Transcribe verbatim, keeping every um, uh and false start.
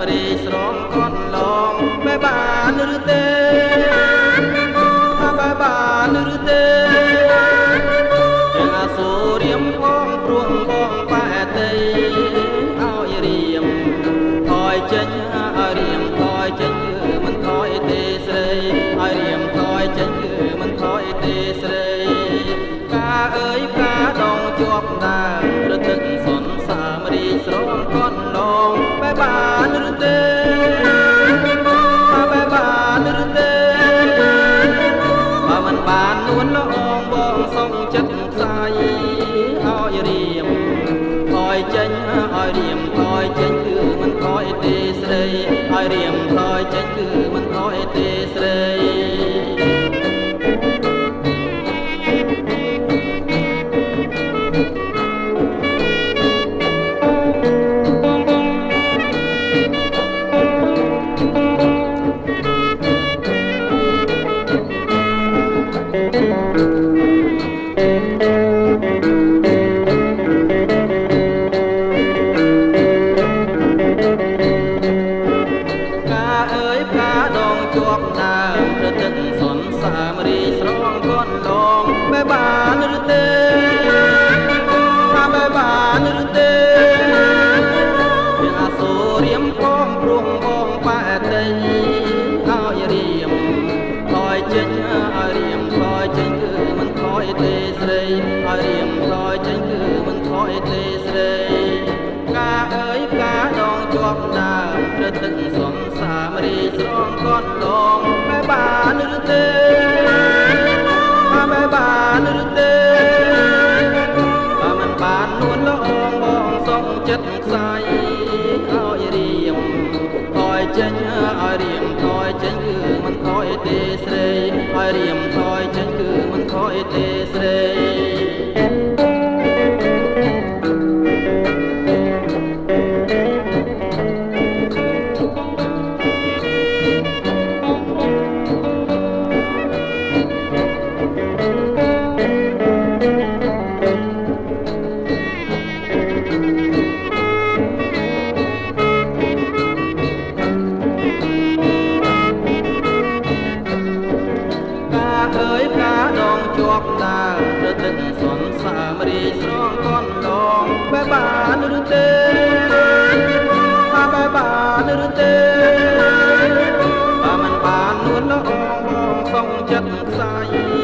រីស្រងកន់ឡងបែបានឬទេបែបានឬទេទាំងអសូររៀមផងព្រោះបងប៉ែតីឲ្យរៀមថយចេញឲ្យរៀមថយចេញគឺមិនថយទេស្រីឲ្យរៀមថយចេញគឺមិនថយទេស្រីការអើយការដងជាប់ដើររទឹកសនសាមរីស្រងកន់ឡងបែបានឬទេបែបានឬទេបើមិនបាននួនល្អងបងសុំចិត្តខ្សាយឲ្យរៀមថយចេញឲ្យរៀមថយចេញគឺមិនថយទេស្រីឲ្យរៀមថយចេញគឺមិនថយទេស្រីជាប់ដើមរទឹកសនសាមរីស្រងកន់ឡងបែបានឬទេបែបានឬទេទាំងអសូររៀមផងព្រោះបងប៉ែតីឲ្យរៀមថយចេញឲ្យរៀមថយចេញគឺមិនថយទេស្រីឲ្យរៀមថយចេញគឺមិនថយទេស្រីការអើយការដងជាប់ដើមរទឹកសនសាមរីស្រងកន់ឡងបែបានឬទេបែបានឬទេបើមិនបាននួនល្អងបងសុំចិត្តខ្សាយឲ្យរៀមថយចេញឲ្យរៀមថយចេញគឺមិនថយទេស្រីឲ្យរៀមថយចេញគឺមិនថយទេស្រីជាប់ដើមរទឹកសនសាមរីស្រងកន់ឡងបែបានឬទេបែបានឬទេបើមិនបាននួនល្អងបងសុំចិត្តខ្សាយ